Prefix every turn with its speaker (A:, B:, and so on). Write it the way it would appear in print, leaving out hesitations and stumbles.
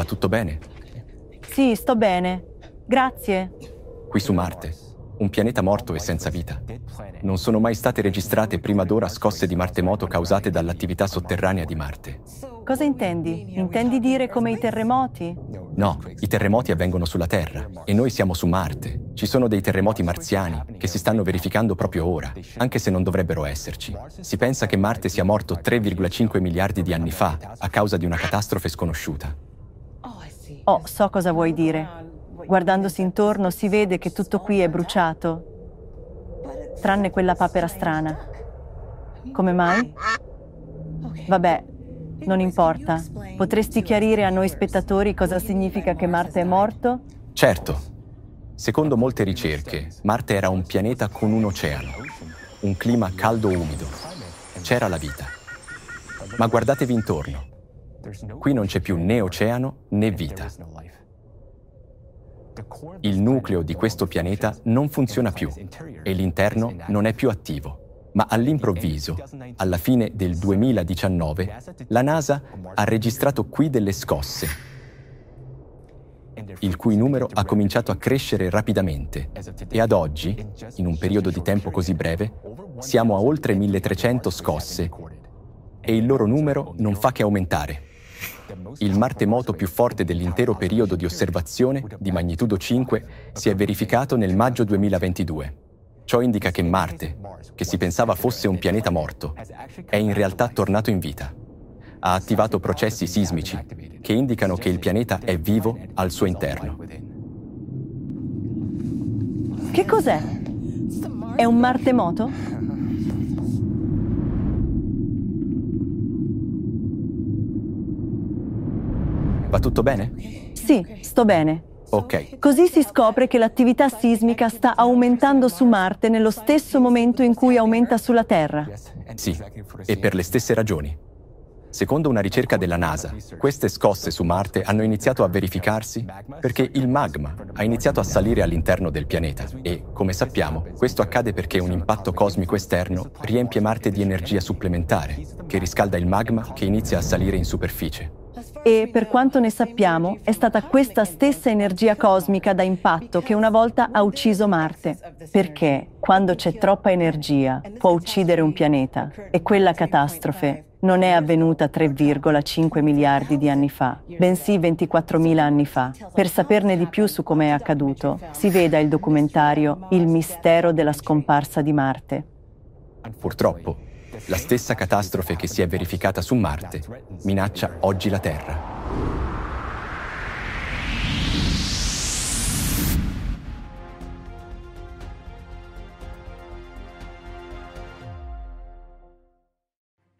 A: tutto bene?
B: Sì, sto bene. Grazie.
A: Qui su Marte, un pianeta morto e senza vita. Non sono mai state registrate prima d'ora scosse di martemoto causate dall'attività sotterranea di Marte.
B: Cosa intendi? Intendi dire come i terremoti?
A: No, i terremoti avvengono sulla Terra e noi siamo su Marte. Ci sono dei terremoti marziani che si stanno verificando proprio ora, anche se non dovrebbero esserci. Si pensa che Marte sia morto 3,5 miliardi di anni fa a causa di una catastrofe sconosciuta.
B: Oh, so cosa vuoi dire. Guardandosi intorno si vede che tutto qui è bruciato, tranne quella papera strana. Come mai? Vabbè, non importa. Potresti chiarire a noi spettatori cosa significa che Marte è morto?
A: Certo. Secondo molte ricerche, Marte era un pianeta con un oceano, un clima caldo-umido. C'era la vita. Ma guardatevi intorno. Qui non c'è più né oceano né vita. Il nucleo di questo pianeta non funziona più e l'interno non è più attivo. Ma all'improvviso, alla fine del 2019, la NASA ha registrato qui delle scosse, il cui numero ha cominciato a crescere rapidamente. E ad oggi, in un periodo di tempo così breve, siamo a oltre 1300 scosse e il loro numero non fa che aumentare. Il martemoto più forte dell'intero periodo di osservazione, di magnitudo 5, si è verificato nel maggio 2022. Ciò indica che Marte, che si pensava fosse un pianeta morto, è in realtà tornato in vita. Ha attivato processi sismici che indicano che il pianeta è vivo al suo interno.
B: Che cos'è? È un martemoto?
A: Va tutto bene?
B: Sì, sto bene.
A: Ok.
B: Così si scopre che l'attività sismica sta aumentando su Marte nello stesso momento in cui aumenta sulla Terra.
A: Sì, e per le stesse ragioni. Secondo una ricerca della NASA, queste scosse su Marte hanno iniziato a verificarsi perché il magma ha iniziato a salire all'interno del pianeta e, come sappiamo, questo accade perché un impatto cosmico esterno riempie Marte di energia supplementare, che riscalda il magma che inizia a salire in superficie.
B: E per quanto ne sappiamo, è stata questa stessa energia cosmica da impatto che una volta ha ucciso Marte. Perché quando c'è troppa energia può uccidere un pianeta. E quella catastrofe non è avvenuta 3,5 miliardi di anni fa, bensì 24.000 anni fa. Per saperne di più su come è accaduto, si veda il documentario Il mistero della scomparsa di Marte.
A: Purtroppo, la stessa catastrofe che si è verificata su Marte minaccia oggi la Terra.